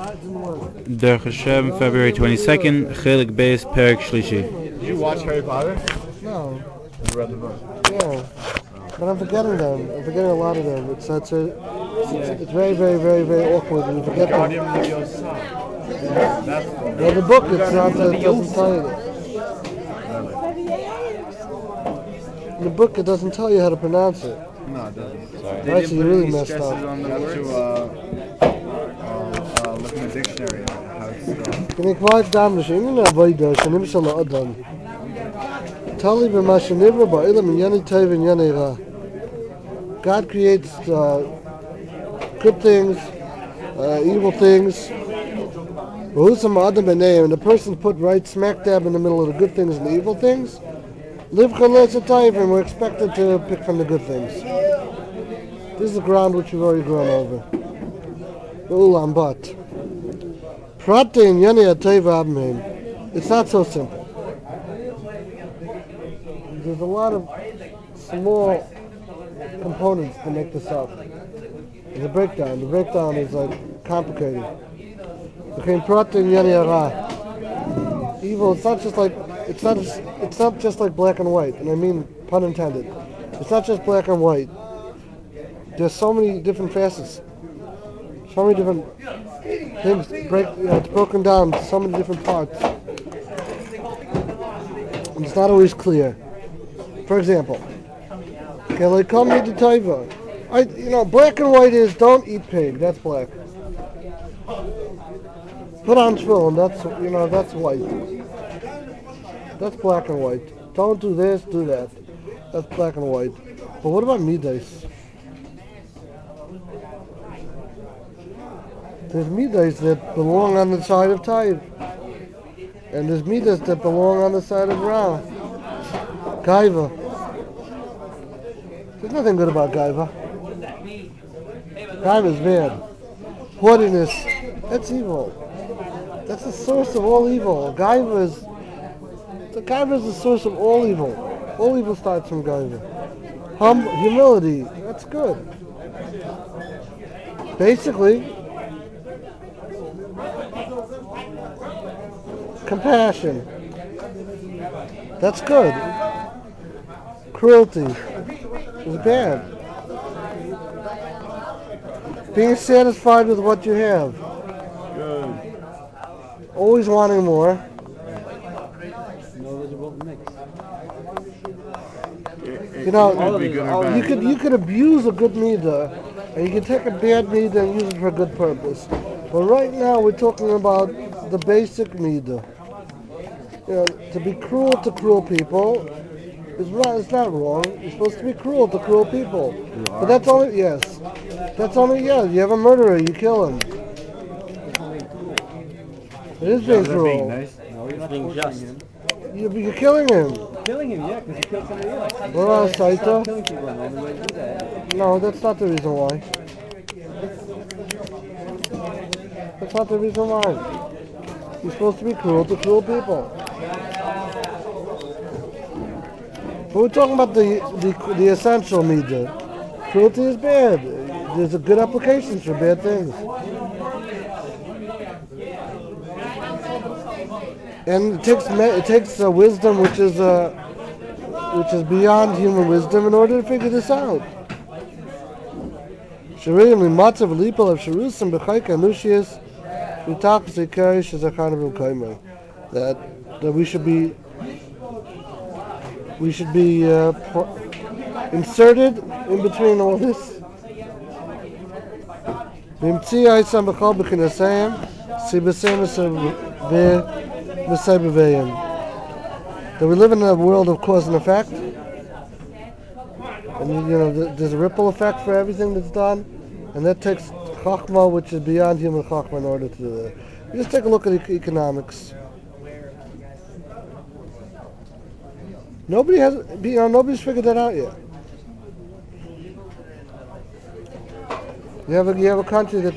Der Hashem, February 22nd, Chelik Beis, Perik Shlishi. Did you watch Harry Potter? No. You read the book? Yeah. But I'm forgetting them. I'm forgetting a lot of them. It's very, very, very, very awkward when you forget them. Guardian Leviosa. That's the Yeah, the book, it doesn't tell you that. In the book, it doesn't tell you how to pronounce it. No, it doesn't. Right, so you really messed up. You have to look in the dictionary how it's spelled. Can you quiet down? Tell me b'ma shenivra ba'olam min yani tov and yani ra. God creates good things, evil things. And the person's put right smack dab in the middle of the good things and the evil things. Live and we're expected to pick from the good things. This is the ground which we've already grown over. It's not so simple. There's a lot of small components to make this up. There's a breakdown. The breakdown is like complicated. Evil. It's not just like black and white, and I mean pun intended. It's not just black and white. There's so many different facets, so many different things. It's broken down to so many different parts, and it's not always clear. For example, black and white is don't eat pig. That's black. Put on tefillin. That's white. That's black and white. Don't do this, do that. That's black and white. But what about midas? There's midas that belong on the side of tithe, and there's midas that belong on the side of ra. Gaiva. There's nothing good about gaiva. Gaiva is bad. Haughtiness, that's evil. That's the source of all evil. Gaiva is the source of all evil. All evil starts from gaiva. Humility, that's good. Basically, compassion, that's good. Cruelty is bad. Being satisfied with what you have. Good. Always wanting more. You could abuse a good midah, and you can take a bad midah and use it for a good purpose. But right now we're talking about the basic midah. To be cruel to cruel people is right. It's not wrong. You're supposed to be cruel to cruel people. But that's only You have a murderer, you kill him. It is being cruel. Nice. No, he's being just. You're killing him. Killing him, yeah, because he killed somebody else. What about Saita? Killing people, and the only way to do that. No, that's not the reason why. That's not the reason why. You're supposed to be cruel to cruel people. But we're talking about the essential midah. Cruelty is bad. There's a good applications for bad things. And it takes wisdom which is beyond human wisdom in order to figure this out. That we should be inserted in between all this. That we live in a world of cause and effect, and there's a ripple effect for everything that's done, and that takes chachma, which is beyond human chachma, in order to do that. You just take a look at economics. Nobody's figured that out yet. You have a country that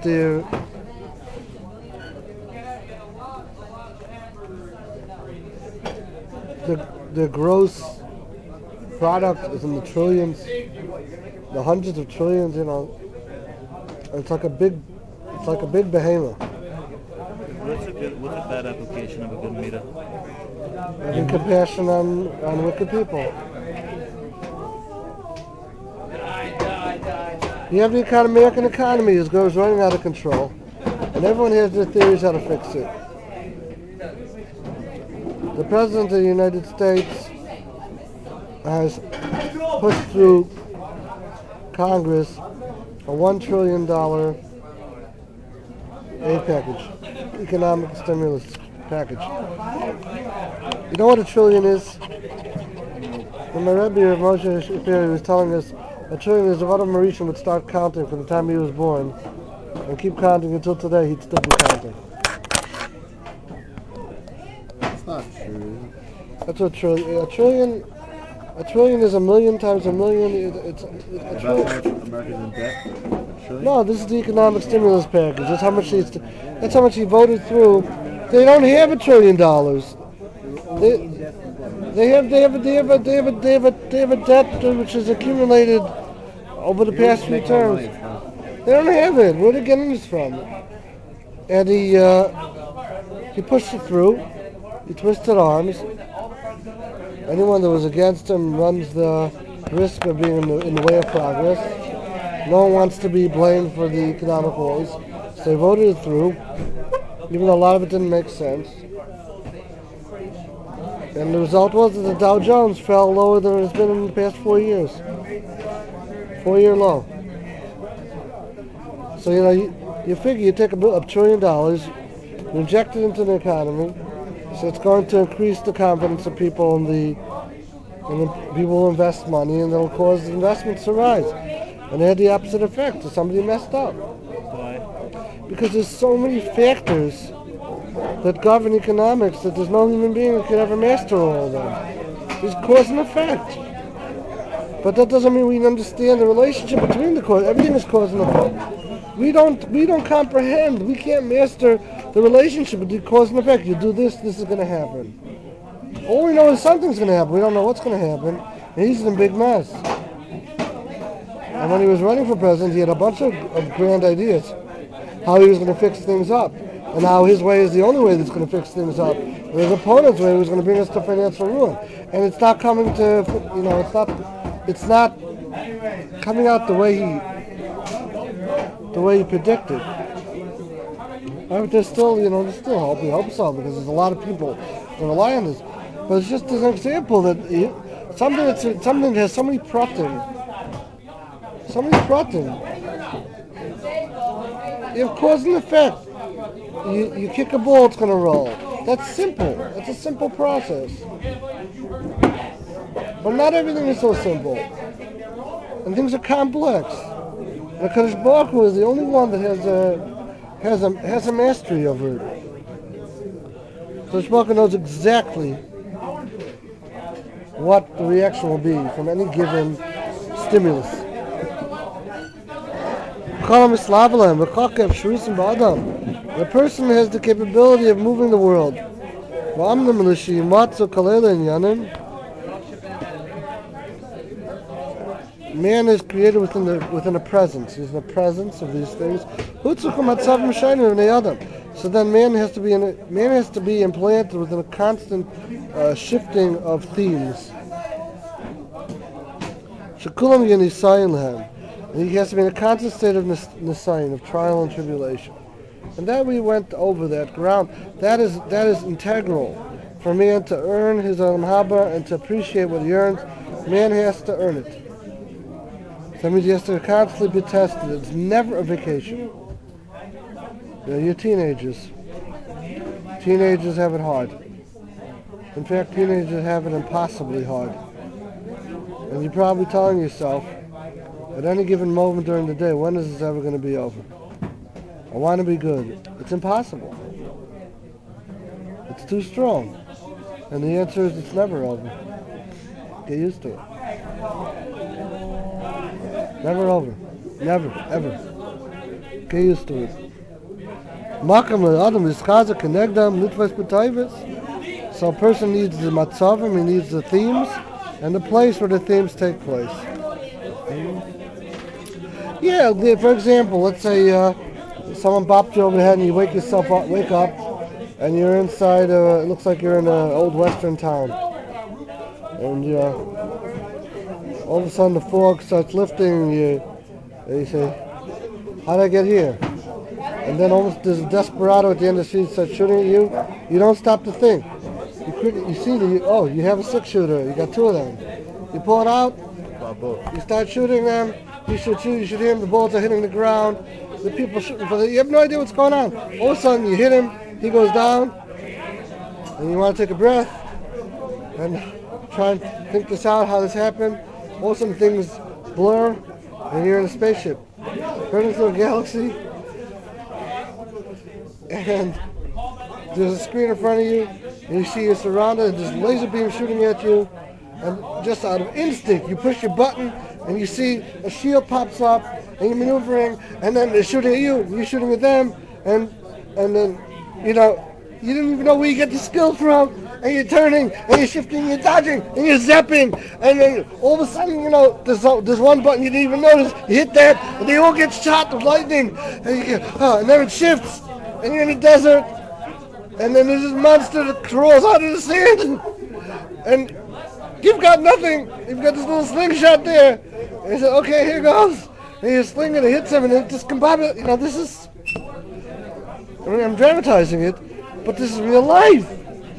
the gross product is in the trillions, the hundreds of trillions. It's like a big behemoth. what's a bad application of a good meter? Having compassion on wicked people. You have the American economy is running out of control, and everyone has their theories how to fix it. The President of the United States has pushed through Congress a $1 trillion aid package, economic stimulus package. You know what a trillion is? When my Rebbe of Moshe Shapiro was telling us a trillion is if Adam Mauritian would start counting from the time he was born and keep counting until today, he'd still be counting. It's not true. That's what a trillion is a million times a million. It's a That's trillion. how much America's in debt? A trillion? No, this is the economic stimulus package. That's how much he voted through. They don't have $1 trillion. They have a debt which has accumulated over the past few Make more money terms. from. They don't have it. Where are they getting this from? And he pushed it through. He twisted arms. Anyone that was against him runs the risk of being in the way of progress. No one wants to be blamed for the economic woes. So they voted it through, even though a lot of it didn't make sense. And the result was that the Dow Jones fell lower than it's been in the past 4 years. 4-year low. So, you figure you take $1 trillion, you inject it into the economy, so it's going to increase the confidence of people and then people will invest money and it'll cause investments to rise. And it had the opposite effect. So somebody messed up. Why? Because there's so many factors that govern economics that there's no human being that could ever master all of them. There's cause and effect. But that doesn't mean we understand the relationship between the cause. Everything is cause and effect. We don't comprehend. We can't master the relationship between cause and effect. You do this, this is going to happen. All we know is something's going to happen. We don't know what's going to happen. And he's in a big mess. And when he was running for president, he had a bunch of grand ideas how he was going to fix things up. And how his way is the only way that's going to fix things up. And his opponent's way was going to bring us to financial ruin. And it's not coming to, it's not coming out the way he predicted. But there's still hope. We hope so, because there's a lot of people that rely on this. But it's just an example that something that has so many pratim. You have cause and effect. You kick a ball, it's going to roll. That's simple. That's a simple process. But not everything is so simple. And things are complex. And Kadosh Baruch Hu is the only one that has a mastery over it. Kadosh Baruch Hu knows exactly what the reaction will be from any given stimulus. The person has the capability of moving the world. Man is created within a presence. He's in the presence of these things. So then man has to be implanted within a constant shifting of themes. And he has to be in a constant state of nisayon, of trial and tribulation. And that we went over that ground. That is integral for man to earn his own haba and to appreciate what he earns. Man has to earn it. That means he has to constantly be tested. It's never a vacation. You're teenagers. Teenagers have it hard. In fact, teenagers have it impossibly hard. And you're probably telling yourself, at any given moment during the day, when is this ever going to be over? I want to be good. It's impossible. It's too strong. And the answer is it's never over. Get used to it. Never over. Never, ever. Get used to it. So a person needs the matzavim, he needs the themes, and the place where the themes take place. Yeah, for example, let's say someone bopped you over the head and you wake up, and you're inside. It looks like you're in an old western town, and all of a sudden the fog starts lifting. And you say, "How did I get here?" And then almost there's a desperado at the end of the street starts shooting at you. You don't stop to think. You see you have a 6-shooter. You got 2 of them. You pull it out. You start shooting them. He shoots you. You shoot him. The bullets are hitting the ground. The people shooting for you have no idea what's going on. All of a sudden you hit him. He goes down. And you want to take a breath and try and think this out, how this happened. All of a sudden things blur, and you're in a spaceship. Running through a galaxy. And there's a screen in front of you, and you see you're surrounded, and there's laser beam shooting at you, and just out of instinct, you push your button, and you see a shield pops up, and you're maneuvering, and then they're shooting at you, and you're shooting at them, and then, you didn't even know where you get the skills from, and you're turning, and you're shifting, you're dodging, and you're zapping, and then all of a sudden, there's one button you didn't even notice, you hit that, and they all get shot with lightning, and then it shifts, and you're in the desert, and then there's this monster that crawls out of the sand, and you've got nothing. You've got this little slingshot there. And you say, okay, here goes. And you sling it, it hits him, and it just combobulates. This is, I'm dramatizing it, but this is real life.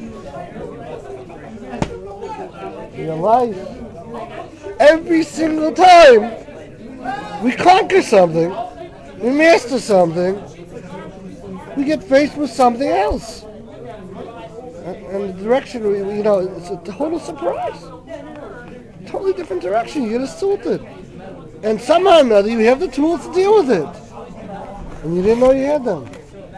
Real life. Every single time we conquer something, we master something, we get faced with something else. And the direction, it's a total surprise. Totally different direction. You get assaulted. And somehow or another, you have the tools to deal with it. And you didn't know you had them.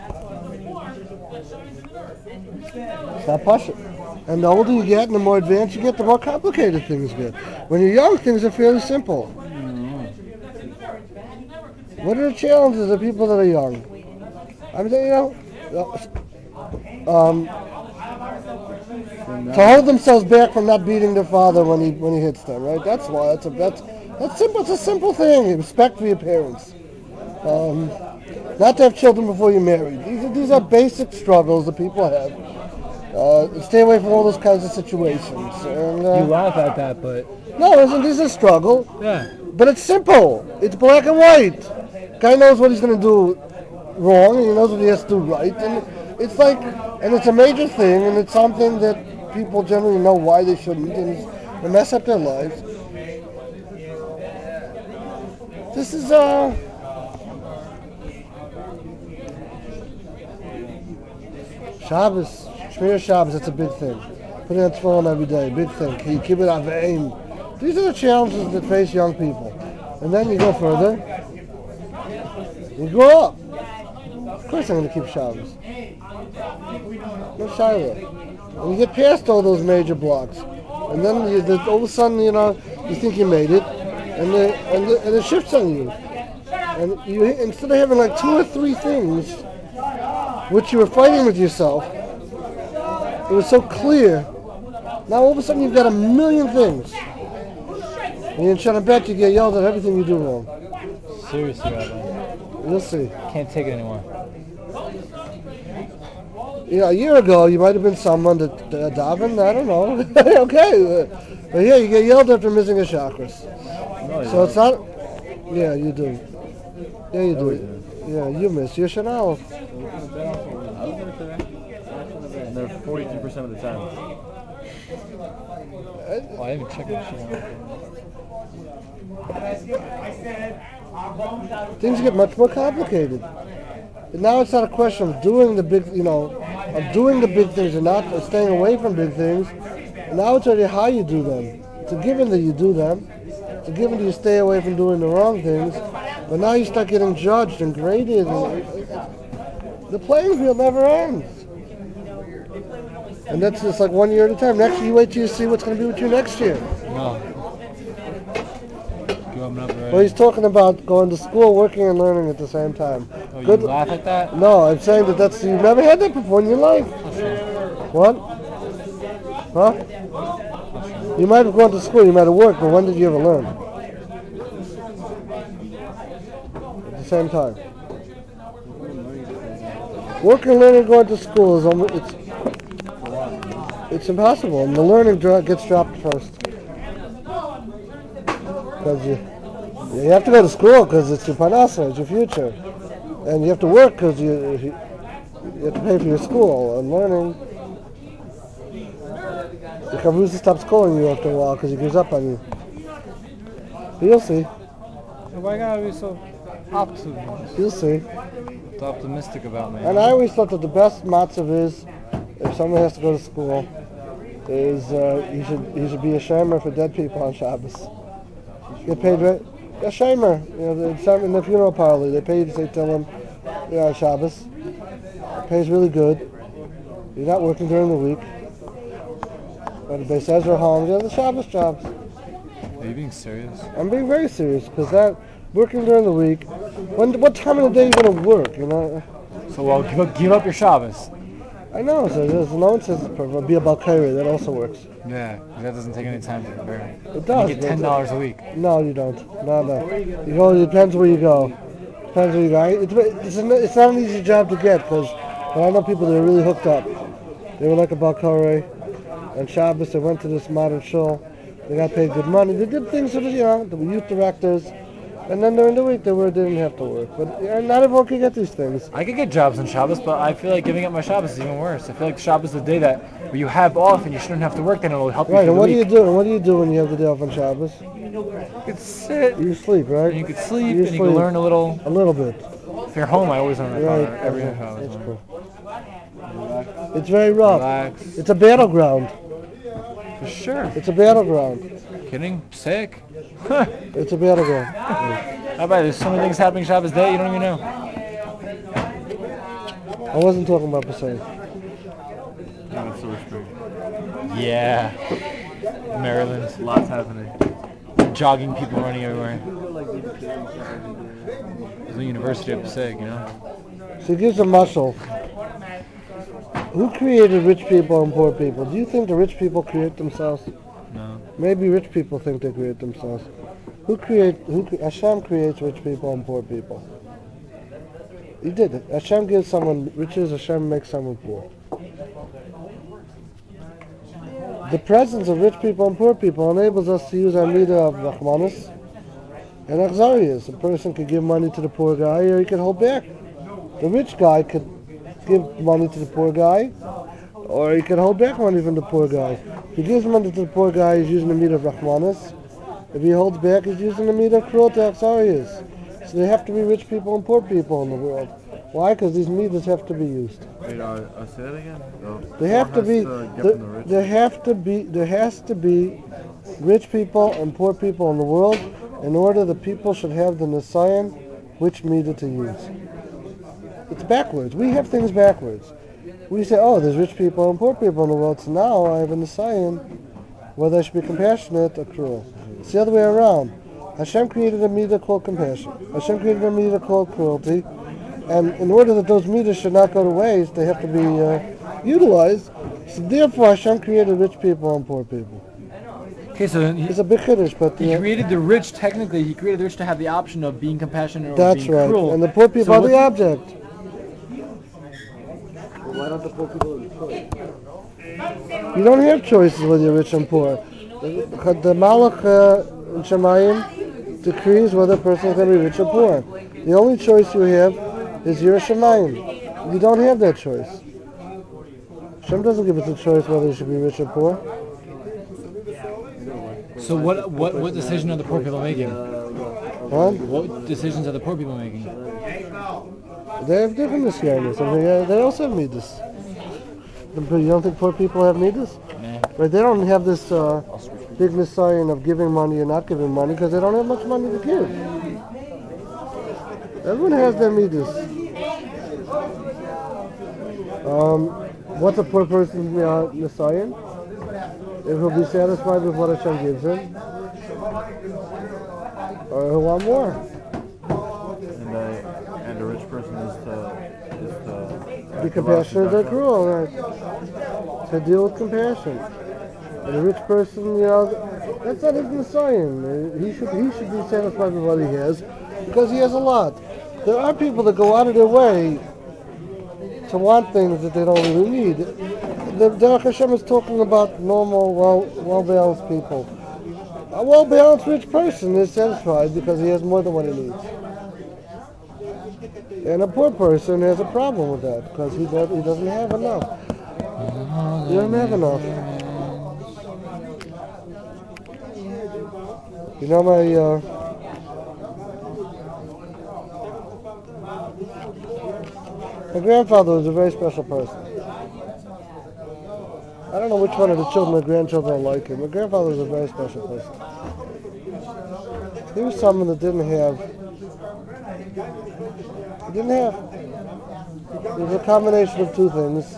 Stop pushing. And the older you get and the more advanced you get, the more complicated things get. When you're young, things are fairly simple. What are the challenges of people that are young? I mean, to hold themselves back from not beating their father when he hits them, right? That's why. That's simple. It's a simple thing. Respect for your parents. Not to have children before you're married. These are basic struggles that people have. Stay away from all those kinds of situations. And, You laugh at that, but no, this is a struggle. yeah. But it's simple. It's black and white. Guy knows what he's going to do wrong, and he knows what he has to do right. And it's and it's a major thing, and it's something that people generally know why they shouldn't, and they mess up their lives. This is Shabbos, Shmir Shabbos. That's a big thing. Putting on tefillin every day, big thing. Can you keep it avein? These are the challenges that face young people, and then you go further. You grow up. Of course, I'm going to keep Shabbos. No Shiloh. And you get past all those major blocks, and then all of a sudden, you think you made it, and it shifts on you. And you, instead of having like 2 or 3 things, which you were fighting with yourself, it was so clear. Now all of a sudden you've got 1 million things, and you're trying to bet you get yelled at everything you do wrong. Seriously, Rabbi. You'll see. Can't take it anymore. A year ago, you might have been someone that davened, I don't know. Okay. But yeah, you get yelled at for missing a chakras. No, So it's not... Yeah, you do. Yeah, you do. Yeah, you miss your Chanel. And they're 42% of the time. Oh, I haven't checked the Things get much more complicated. And now it's not a question of doing the big, of doing the big things and not staying away from big things. And now it's already how you do them. It's a given that you do them. It's a given that you stay away from doing the wrong things. But now you start getting judged and graded. And the playing field never ends. And that's just like 1 year at a time. Next year, you wait till you see what's going to be with you next year. No. Well, he's talking about going to school, working, and learning at the same time. Oh, you laugh at that? No, I'm saying that you've never had that before in your life. What? Huh? You might have gone to school, you might have worked, but when did you ever learn? At the same time. Working, learning, going to school is almost it's impossible, and the learning gets dropped first because you have to go to school because it's your parnasa, it's your future, and you have to work because you have to pay for your school and learning. The Kavruza stops calling you after a while because he gives up on you. But you'll see. Why gotta be so optimistic? You'll see. So optimistic about me. And I always thought that the best matzav is, if someone has to go to school, is he should be a shamer for dead people on Shabbos. Get paid a shamer. You know, in the funeral parlor, they pay you to say Tehillim on Shabbos. It pays really good. You're not working during the week. Or the Beis Ezra homes, the Shabbos jobs. Are you being serious? I'm being very serious because that working during the week. What time of the day are you going to work? You know. So well, give up your Shabbos. I know. So no one says be a balkari. That also works. Yeah, that doesn't take any time to prepare. It does. You get $10 a week. No, you don't. No. You go. It depends where you go. Depends where you go. It's not an easy job to get because I know people that are really hooked up. They were like a balkari. On Shabbos, they went to this modern shul. They got paid good money. They did things for the youth directors. And then during the week, they didn't have to work. But not everyone can get these things. I could get jobs on Shabbos, but I feel like giving up my Shabbos is even worse. I feel like Shabbos is the day where you have off and you shouldn't have to work, then it'll help you Right, through and what the do you week. do? And what do you do when you have the day off on Shabbos? You could sit, You sleep, right? and you could sleep, You and you could learn a little. A little bit. If you're home, I always learn every Okay, Shabbos. that's cool. It's very rough. Relax. It's a battleground. For sure. It's a battleground. Kidding? Sick? It's a battleground. How about there's so many things happening Shabbos day you don't even know. I wasn't talking about Passaic. No, it's Silver Spring. Yeah. Maryland. Lots happening. Jogging people running everywhere. There's a university of Passaic, you know? So here's a muscle. Who created rich people and poor people? Do you think the rich people create themselves? No. Maybe rich people think they create themselves. Hashem creates rich people and poor people. He did it. Hashem gives someone riches, Hashem makes someone poor. The presence of rich people and poor people enables us to use our midah of Rahmanis and Achzarias. A person could give money to the poor guy or he could hold back. The rich guy could give money to the poor guy or he could hold back money from the poor guy. If he gives money to the poor guy, he's using the midah of Rahmanis. If he holds back, he's using the midah of cruelty, Achzarias. So there have to be rich people and poor people in the world. Why? Because these midas have to be used. Wait, say that again? There have to be. There has to be rich people and poor people in the world in order the people should have the nisayon which midah to use. It's backwards. We have things backwards. We say, oh, there's rich people and poor people in the world, so now I have a nisayon whether I should be compassionate or cruel. It's the other way around. Hashem created a midah called compassion. Hashem created a midah called cruelty. And in order that those midas should not go to waste, they have to be utilized. So therefore, Hashem created rich people and poor people. Okay, so It's a big kiddush, but he created the rich, technically, he created the rich to have the option of being compassionate or that's being right. cruel. And the poor people So are what the object. Why don't the poor people have a choice? You don't have choices whether you're rich and poor. The Malach in Shemayim decrees whether a person is going to be rich or poor. The only choice you have is your Shemayim. You don't have that choice. Hashem doesn't give us a choice whether you should be rich or poor. So what decision are the poor people making? Huh? What decisions are the poor people making? They have different nisyanis. I mean, they also have midas. You don't think poor people have midas? Nah. Right? They don't have this big nisyan of giving money and not giving money because they don't have much money to give. Everyone has their midas. What's a poor person's nisyan? If he'll be satisfied with what Hashem gives him, or he'll want more. And the rich person is to Be compassionate or cruel, right? To deal with compassion. And the rich person, that's not his nisyan. He should be satisfied with what he has because he has a lot. There are people that go out of their way to want things that they don't really need. The Derech Hashem is talking about normal, well-balanced people. A well-balanced rich person is satisfied because he has more than what he needs. And a poor person has a problem with that because he doesn't have enough. He doesn't have enough. You know, my grandfather was a very special person. I don't know which one of the children or grandchildren are like him. My grandfather was a very special person. He was someone that didn't have. It was a combination of two things.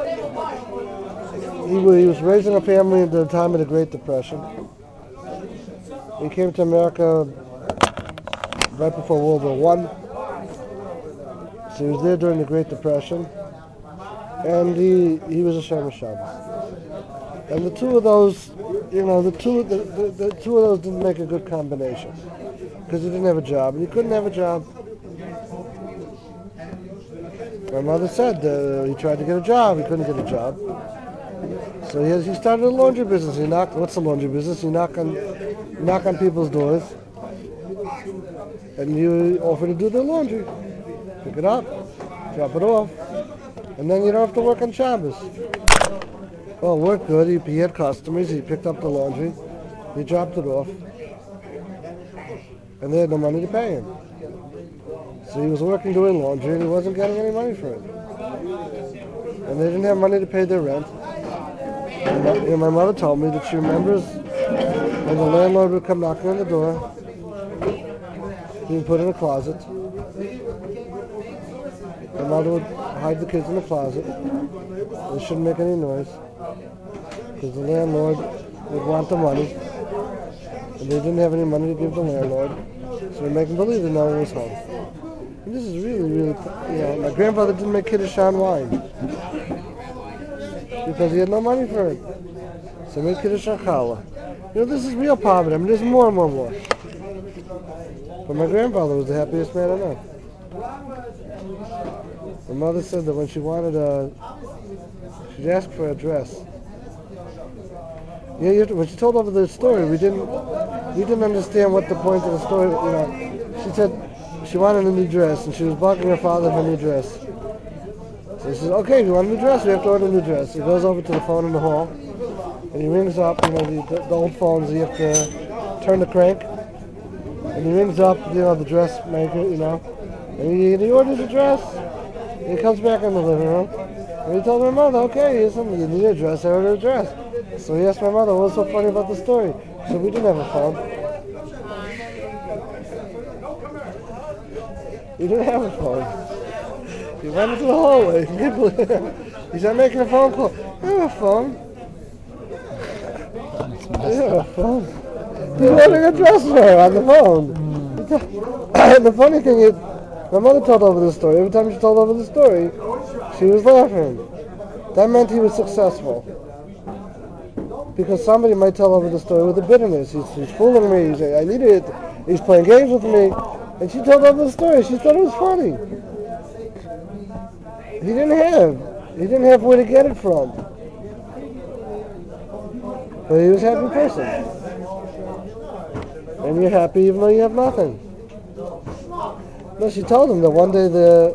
He was raising a family at the time of the Great Depression. He came to America right before World War I. So he was there during the Great Depression. And he was a Shomer Shabbos. And the two of those, the two of those didn't make a good combination. Because he didn't have a job, and he couldn't have a job. My mother said he tried to get a job, he couldn't get a job. So he started a laundry business. What's a laundry business? You knock on people's doors, and you offer to do their laundry. Pick it up, drop it off, and then you don't have to work on Shabbos. Well, it worked good. He had customers. He picked up the laundry. He dropped it off, and they had no money to pay him. So he was working doing laundry, and he wasn't getting any money for it. And they didn't have money to pay their rent. And my mother told me that she remembers when the landlord would come knocking on the door, he would put in a closet. My mother would hide the kids in the closet. They shouldn't make any noise because the landlord would want the money, and they didn't have any money to give the landlord, so they make them believe that no one was home. And this is really, really, my grandfather didn't make Kiddush on wine because he had no money for it. So he made Kiddush on challah. This is real poverty. I mean, there's more and more and more. But my grandfather was the happiest man on earth. My mother said that when she wanted she'd ask for a dress. When she told over the story, we didn't understand what the point of the story. She said she wanted a new dress, and she was bugging her father for a new dress. So he says, "Okay, you want a new dress? We have to order a new dress." He goes over to the phone in the hall, and he rings up. The old phones. You have to turn the crank, and he rings up. The dressmaker. And he orders a dress. And he comes back in the living room, and he told my mother, "Okay, listen, you need a dress. I ordered a dress." So he asked my mother, "What's so funny about the story?" She said, "We didn't have a phone. We didn't have a phone." He went into the hallway. He said, "Making a phone call." "I have a phone." "I have a phone." He's ordering a dress for her on the phone. And the funny thing is, my mother told over the story. Every time she told over the story, she was laughing. That meant he was successful. Because somebody might tell over the story with a bitterness. He's fooling me. He's saying, "I need it." He's playing games with me. And she told over the story. She thought it was funny. He didn't have where to get it from. But he was a happy person. And you're happy even though you have nothing. No, she told him that one day they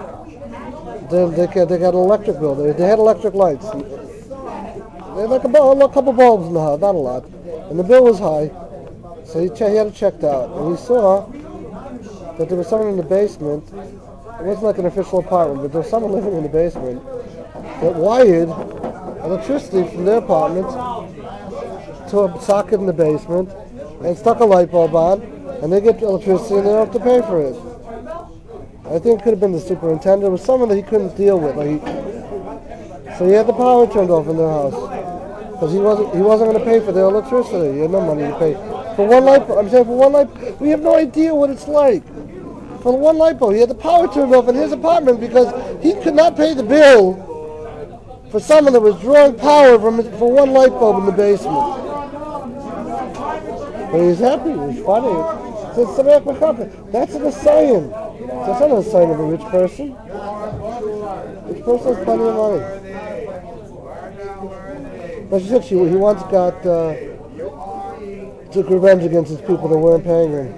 got an electric bill. They had electric lights. They had like a couple bulbs in the house, not a lot. And the bill was high. So he had it checked out. And he saw that there was someone in the basement. It wasn't like an official apartment, but there was someone living in the basement that wired electricity from their apartment to a socket in the basement and stuck a light bulb on, and they get electricity and they don't have to pay for it. I think it could have been the superintendent. It was someone that he couldn't deal with. So he had the power turned off in their house because he wasn't going to pay for their electricity. He had no money to pay for one light bulb. I'm saying for one light bulb, we have no idea what it's like. For one light bulb, he had the power turned off in his apartment because he could not pay the bill for someone that was drawing power for one light bulb in the basement. But he's happy. It's funny. So it's Sameach B'Chapim. That's a sign. That's not a sign of a rich person. Rich person has plenty of money. But she said he once took revenge against his people that weren't paying him.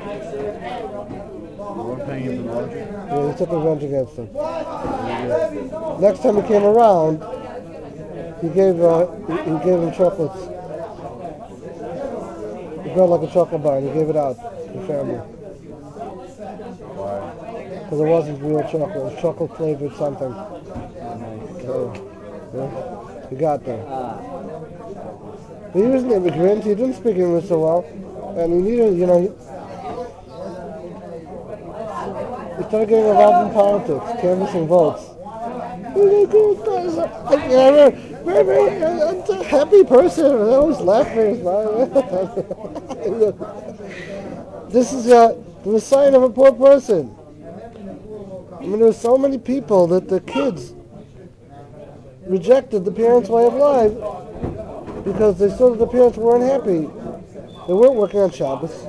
We're paying him the margin. Yeah, he took revenge against them. Next time he came around, he gave him chocolates. He felt like a chocolate bar and he gave it out to the family. Why? Because it wasn't real chocolate. It was chocolate flavored something. Yeah. He got there. But he was an immigrant. He didn't speak English so well. And he needed, he started getting involved in politics, canvassing votes. Very happy person. I always laughing. This is the sign of a poor person. I mean, there's so many people that the kids rejected the parents' way of life because they saw that the parents weren't happy. They weren't working on Shabbos.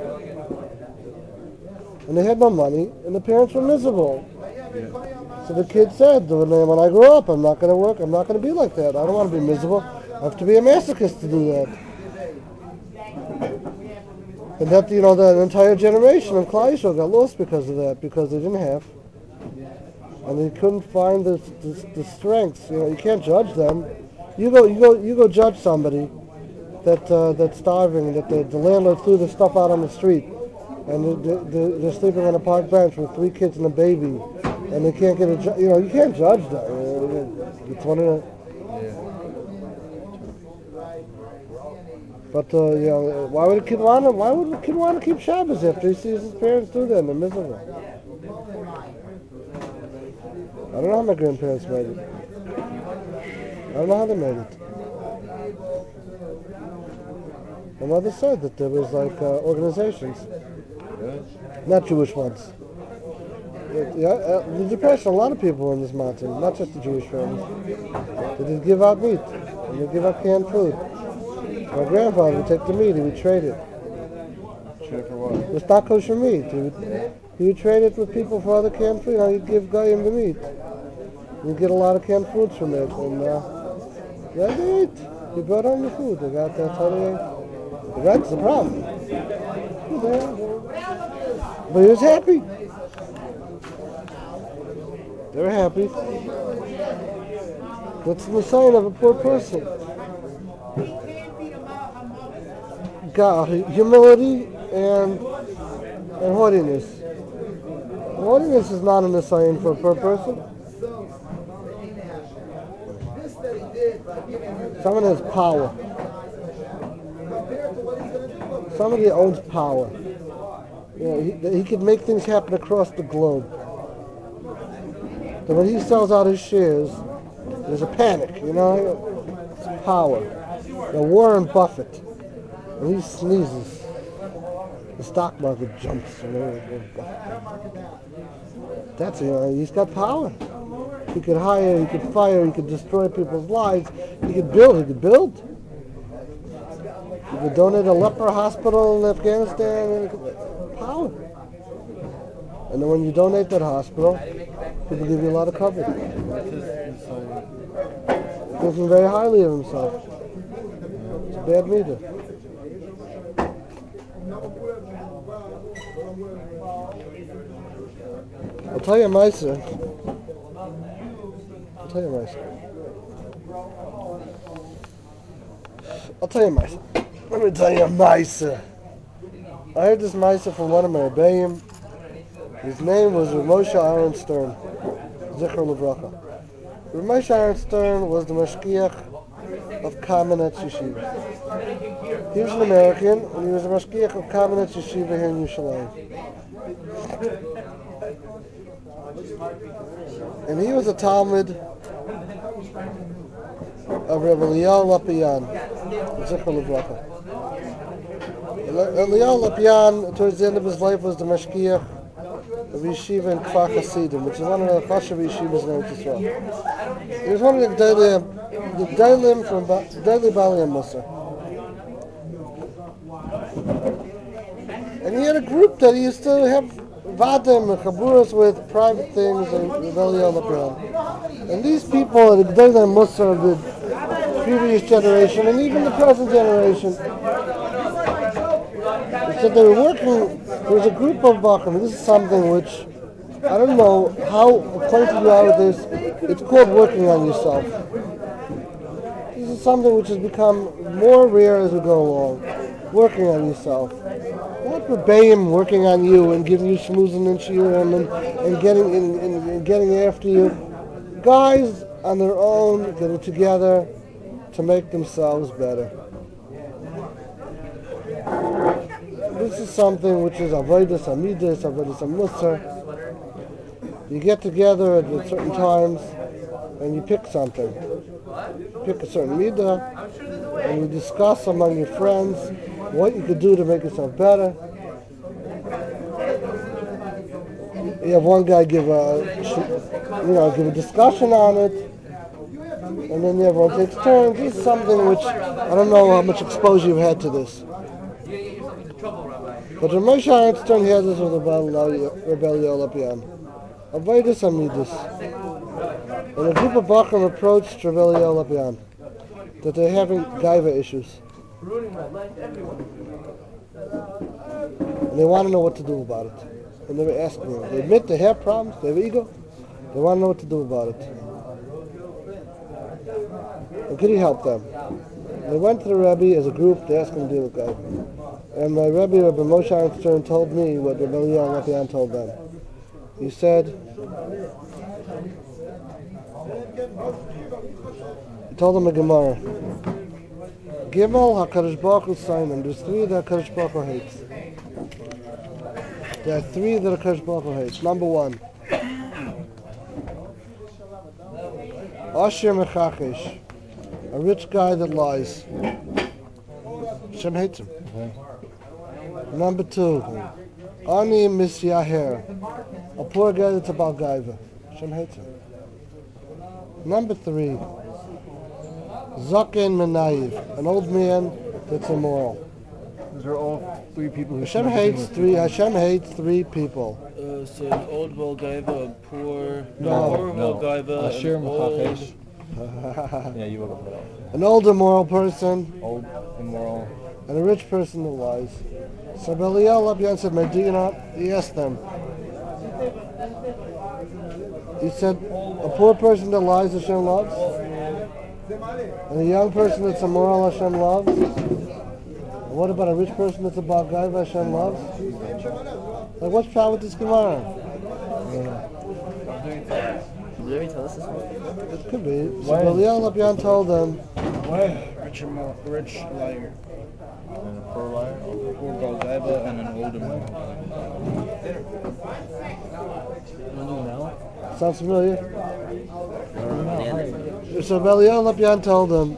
And they had no money, and the parents were miserable. Yeah. So the kid said, when I grow up, I'm not going to work, I'm not going to be like that. I don't want to be miserable. I have to be a masochist to do that. And that, the entire generation of Klal Yisrael got lost because of that, because they didn't have. And they couldn't find the strengths. You can't judge them. You go judge somebody that's starving, that the landlord threw the stuff out on the street, and they're sleeping on a park bench with 3 kids and a baby, and they can't get a job. You can't judge them. It's one of the. But why would a kid want to? Why would a kid want to keep Shabbos after he sees his parents do that and they're miserable? I don't know how my grandparents made it. I don't know how they made it. My mother said that there was organizations, not Jewish ones. The Depression, a lot of people were in this mountain, not just the Jewish families. They did give out meat, and they give out canned food. My grandfather would take the meat, he would trade it. Trade for what? It was not kosher meat. He would trade it with people for other canned food. He'd give Goyim the meat. You'd get a lot of canned foods from it, and they ate. He brought home the food. That's how they ate. That's the problem. But he was happy. They were happy. That's the sign of a poor person. Humility and haughtiness. Haughtiness is not a sign for a poor person. Someone has power. Somebody owns power. He could make things happen across the globe. So when he sells out his shares, there's a panic, It's power. Warren Buffett, when he sneezes, the stock market jumps. That's he's got power. He could hire, he could fire, he could destroy people's lives. He could build. He could donate a leper hospital in Afghanistan. Power. And then when you donate that hospital, people give you a lot of coverage. He thinks very highly of himself. It's a bad leader. I'll tell you a Maisa. Let me tell you a Maisa. I heard this Maisa from one of my Rebbeim. His name was Moshe Aaron Stern. Zichron Livracha. Moshe Aaron Stern was the mashgiach of Kamenetz Yeshiva. He was an American, and he was a mashgiach of Kamenetz Yeshiva here in Yerushalayim. And he was a Talmud of Rabbi Eliyahu Lopian, Zichron Livracha. Eliyahu Lopian, towards the end of his life, was the mashgiach of yeshiva in Kfar Hasidim, which is one of the Chashav yeshivas in Eretz Yisrael. He was one of the Gedolim from Baalei Mussar. And he had a group that he used to have vadim and chaburas with, private things, and Rebellion Lebanon. And these people, the Gdolei Musar of the previous generation, and even the present generation, they said they were working, there was a group of Bachim. This is something which, I don't know how acquainted you are with this, it's called working on yourself. This is something which has become more rare as we go along. Working on yourself. Not Rebbeim working on you and giving you schmoozing and shiurim and getting after you. Guys on their own getting together to make themselves better. This is something which is avodas amidus, avodas amusar. You get together at certain times and you pick something. You pick a certain midah and you discuss among your friends what you could do to make yourself better. You have one guy give a discussion on it, and then everyone takes turns. This is something which I don't know how much exposure you've had to this. But Rav Moshe Einstein had this with Rebellion Lebanon. Avodas Amidus. And a group of Bachim approached Rebellion Lebanon that they're having gaiva issues. And they want to know what to do about it. And they were asking them. They admit they have problems, they have ego. They want to know what to do about it. And could he help them? They went to the Rebbe as a group to ask him to deal with gaiva. And my Rebbe, Rabbi Moshe Einstein, told me what Rebellion Lebanon told them. He said, he told them a Gemara. Gimel HaKadosh Baruch Hu Simon. There's three that HaKadosh Baruch Hu hates. There are three that HaKadosh Baruch Hu hates. Number one, Asher Mechachesh, a rich guy that lies. Hashem hates him. Number two, Ani Misyaher, a poor guy that's about gaiva. Hashem hates him. Number three, Zaken Menayiv, an old man that's immoral. Those are all three people who Hashem hates three people. So an old Volgaiva, a poor Volgaiva, Asher an old... Mechachesh. Yeah, you look it. An old immoral person, Old, immoral. and a rich person that lies. So Belial Lebanon said, do you not? He asked them. He said, a poor person that lies Hashem loves, and a young person that's immoral Hashem loves. And what about a rich person that's about gaiva Hashem loves? Like, what's wrong with this Gemara? Did he tell us this one? It could be. So Belial Lebanon told them, Rich liar. And a poor liar, a poor Volgaiva, and an old immoral. sounds familiar? So Belial Lebanon told them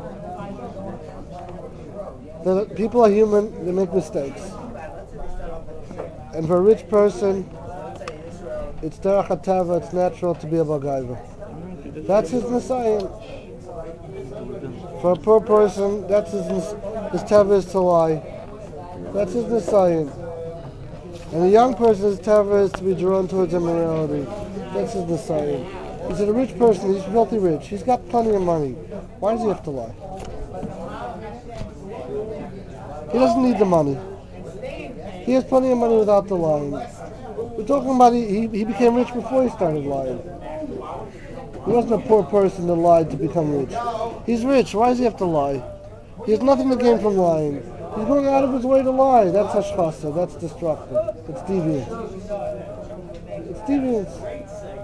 that people are human, they make mistakes. And for a rich person, it's derech hatava, it's natural to be a bagaiva. That's his nisayon. For a poor person, that's his tava is to lie. That's his nisayon. And a young person's tava is to be drawn towards immorality. That's his nisayon. He's a rich person, he's filthy rich, he's got plenty of money. Why does he have to lie? He doesn't need the money. He has plenty of money without the lying. We're talking about he became rich before he started lying. He wasn't a poor person that lied to become rich. He's rich. Why does he have to lie? He has nothing to gain from lying. He's going out of his way to lie. That's hashchasa. That's destructive. It's deviant. It's deviance.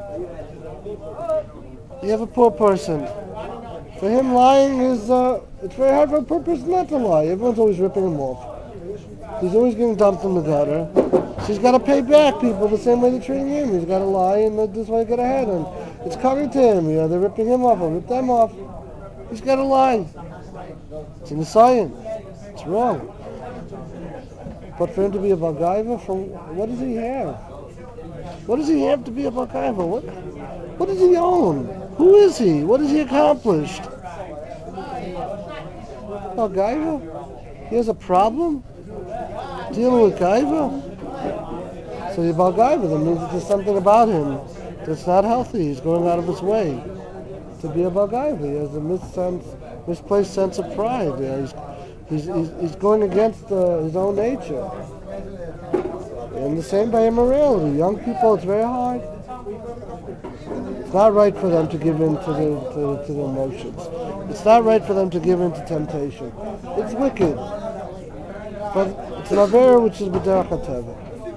You have a poor person. For him, lying is, it's very hard for a poor person not to lie. Everyone's always ripping him off. He's always getting dumped in the gutter. So he's got to pay back people the same way they're treating him. He's got to lie and this way get ahead. And it's coming to him. They're ripping him off or rip them off. He's got to lie. It's in the science. It's wrong. But for him to be a bagaiva, what does he have? What does he have to be a bagaiva? What does he own? Who is he? What has he accomplished? Bagaiva? He has a problem? dealing with Gaiva? So you're Baal Gaiva. That means that there's something about him that's not healthy. He's going out of his way to be a Baal Gaiva. He has a misplaced sense of pride. He's going against his own nature. And the same by immorality. Young people, it's very hard. It's not right for them to give in to the emotions. It's not right for them to give in to temptation. It's wicked. But it's an avera which is b'derech hateva.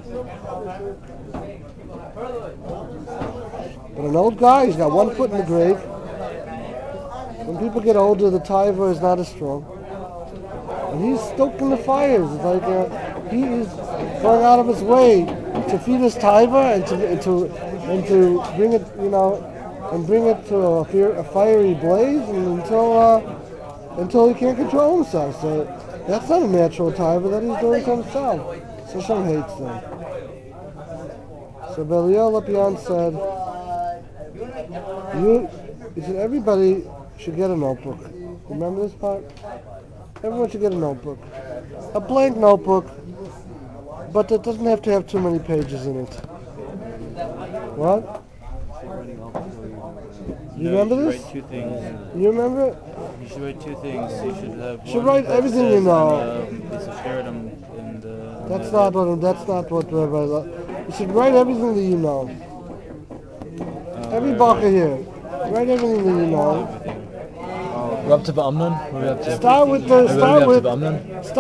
But an old guy, he's got one foot in the grave. When people get older, the taiva is not as strong. And he's stoking the fires. It's like he is going out of his way to feed his taiva and to bring it, and bring it to a fiery blaze, and until he can't control himself. So that's not a natural taiva that he's doing to himself. So Hashem hates them. So Belial Lapian said, he said everybody should get a notebook. Remember this part? Everyone should get a notebook. A blank notebook, but it doesn't have to have too many pages in it. What? You remember this? Write 2 things. You remember it? You should write 2 things. You should have. You should write everything you know. Piece of sheridan and. That's not what Rabbi. You should write everything that you know. Every baka here, write everything that you know. We're up to Ba'amnon? Where are we up to? Start with I don't know.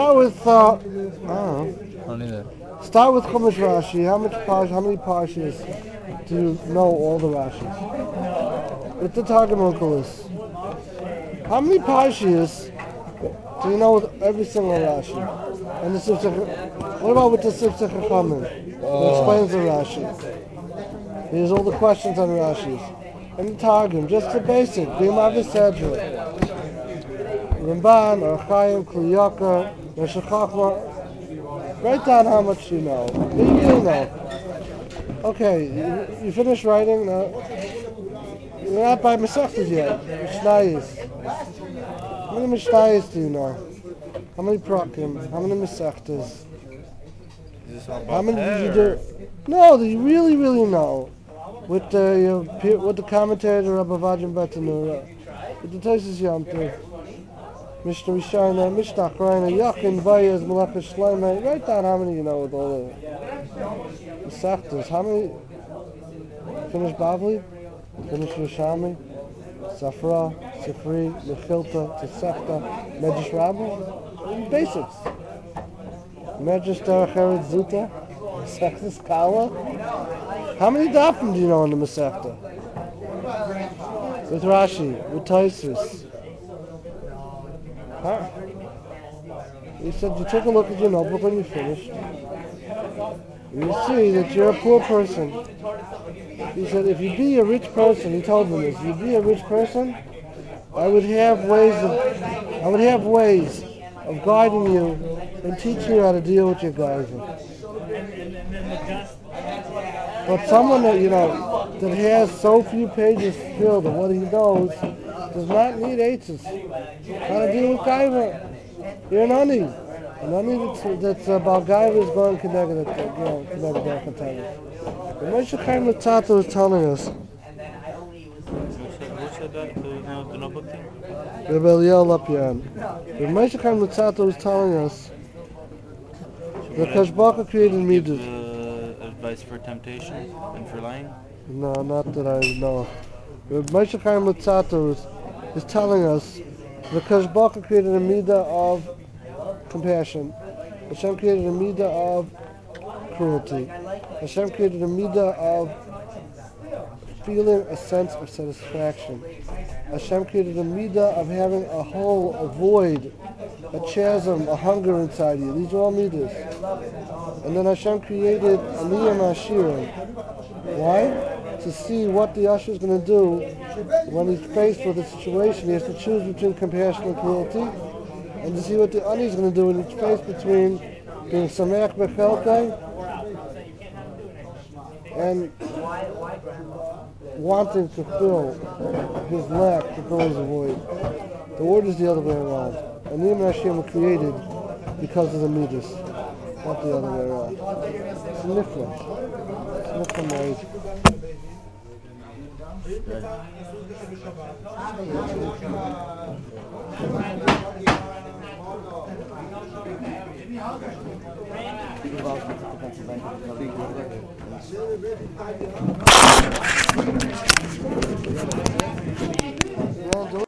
I don't either. Start with Chumash Rashi. How many parshas do you know all the Rashis? With the Targum Onkelos. How many parshas do you know with every single Rashi? And the what about with the Sifsei Chachamim? That explains the Rashi. Here's all the questions on Rashis. And the Targum, just the basic. B'Imav V'Sedra. Ramban, Archaim, Kliyaka, Rosh Chachma. Write down how much you know. What do you know? Okay, you finished writing? No. You're not by Masechtas yet. Mishnayos. How many Mishnayos do you know? How many Prakim? How many Masechtas? How many did you do? No, that you really, really know. With the commentator Rabbi Vadim Betanura, with the Taisus Yamtiv, Mishnah Rishayna, Mishnah Achrayna, Yachin, Vayez, Malachas Shleimah. Write down how many you know with all the Masechtas. How many? Finish Bavli? Finish Yerushalmi? Safra, Sifri, Mechilta, Tosefta, Medrash Rabbi? Basics. Medrash Derech Eretz Zuta, Masechtas Kala. How many dafim do you know in the Masechta? With Rashi, with Taisus. Huh? He said you took a look at your notebook when you finished. You see that you're a poor person. He said if you'd be a rich person, he told them this, if you'd be a rich person, I would have ways of guiding you and teaching you how to deal with your guys. But someone that that has so few pages filled of what he knows does not need eitzes. How to deal with gaiva? You're an ani. An ani that's about gaiva is going connected to that container. The Moshe Chaim Luzzatto is telling us. Who said that? The notebook thing? Rabbi Eliel Lapian. The Moshe Chaim Luzzatto is telling us that Kadosh Baruch Hu created midas. Advice for temptation and for lying? No, not that I know. Moshe Chaim Luzzatto is telling us that Kadosh Baruch Hu created a midah of compassion. Hashem created a midah of cruelty. Hashem created a midah of feeling a sense of satisfaction. Hashem created a midah of having a hole, a void, a chasm, a hunger inside you. These are all midas. And then Hashem created Aliyah Mashira. Why? To see what the Usher is going to do when he's faced with a situation. He has to choose between compassion and cruelty. And to see what the Ani is going to do when he's faced between being Sameach Bechelkai and wanting to fill his lack, to fill his void. The word is the other way around. Aliyah Mashira were created because of the Midas. not the other way around. It's different. It's different way. Right.